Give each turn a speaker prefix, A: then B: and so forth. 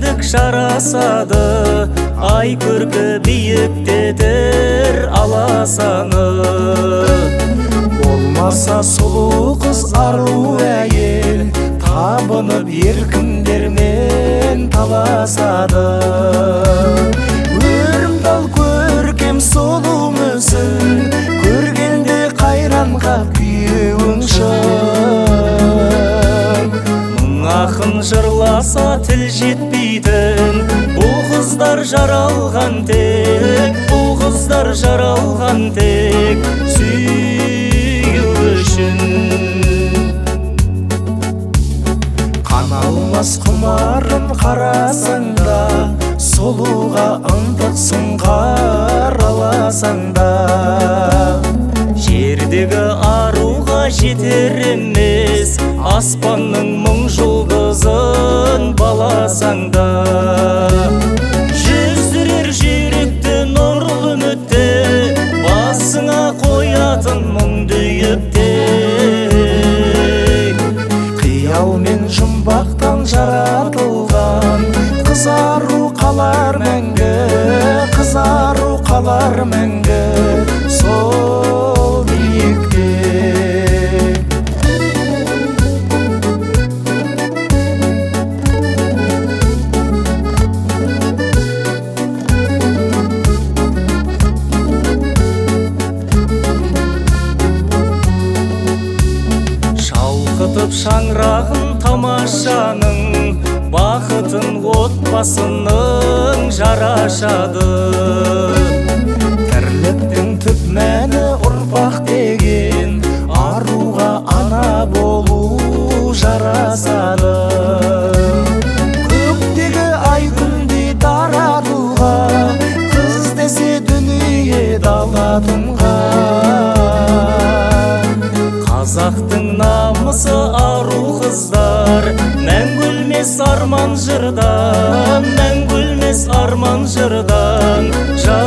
A: мендік жарасады, ай көркі биіктетер аласаны.
B: Болмаса сұлу қыз ару әйел, табынып еркіндермен таласады. Өрімтал көркем сұлу мүсін, көргенде қайранға күйеуің шын.
A: Мың ақын жырласа тіл жетпейтін, бұл қыздар жаралған тек, бұл қыздар жаралған тек сүйу үшін.
B: Қаналмас құмарын қарасаң да, сұлуға ынтықсың қараласаң да.
A: Жердегі аруға жетер емес, аспанның мың жұлдызын баласаң да. Жүздірер жүректі нұрлы үмітте, басыңа қоятын мұңды үйіпте.
B: Қиял мен жұмбақтан жаратылған, қызару қалар мәңгі, қызару қалар мәңгі сол биікте.
A: Шалқытып шаңырағын тамашаның, бақытын отбасының жарашады.
B: Тірліктің түп мәні ұрпақ деген, аруға ана болу жарасады. Көктегі ай күндей дара тұлға, қыз десе дүние дала тұнған.
A: Қазақтың намысы ару қыздар, мәңгі өлмес арман жырдан, мәңгі өлмес арман жырдан.